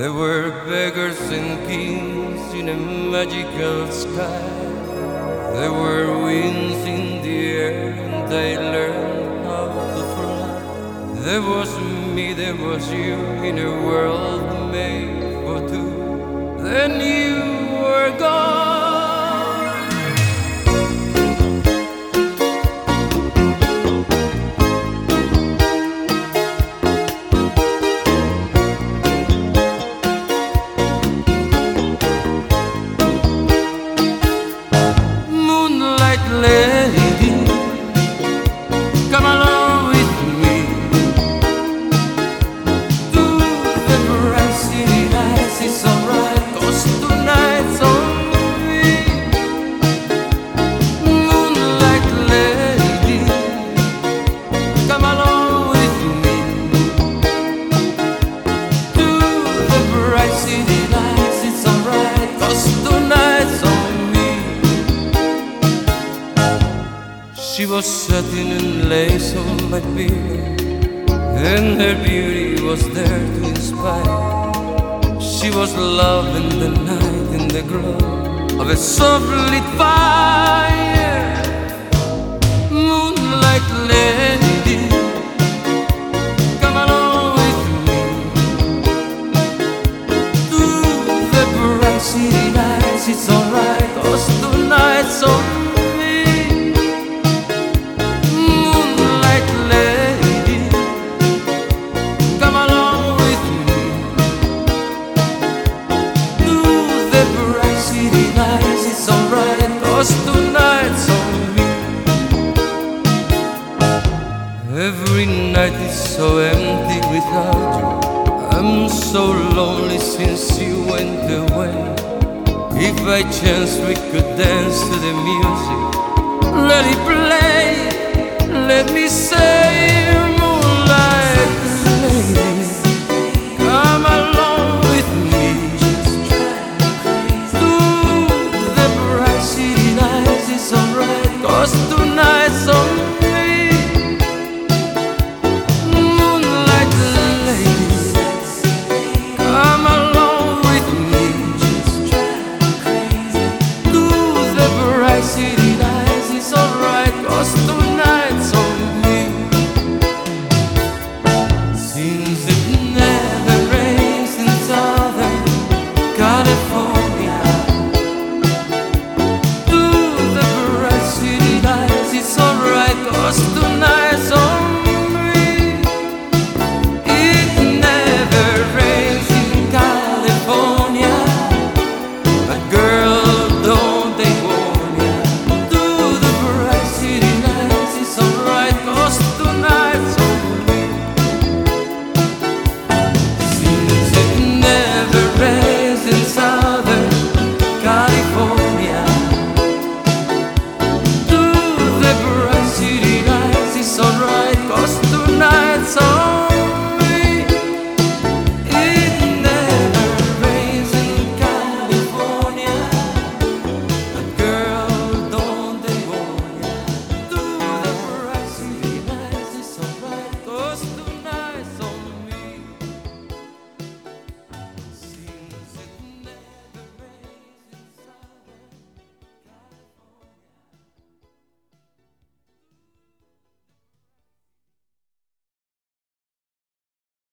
There were beggars and kings in a magical sky. There were winds in the air and they learned how to fly. There was me, there was you in a world made for two. Then you were gone. Lady, come along with me to the bright city lights. It's alright, 'cause tonight's on me. Moonlight lady, come along with me to the bright city lights. It's alright, 'cause tonight's on me. She was satin and lace on my beard, and her beauty was there to inspire. She was love in the night, in the glow of a soft lit fire. Moonlight lady, come along with me to the bright city lights. It's alright, 'cause tonight's on me. Tonight's on me. Every night is so empty without you. I'm so lonely since you went away. If by chance we could dance to the music, let it play. Let me say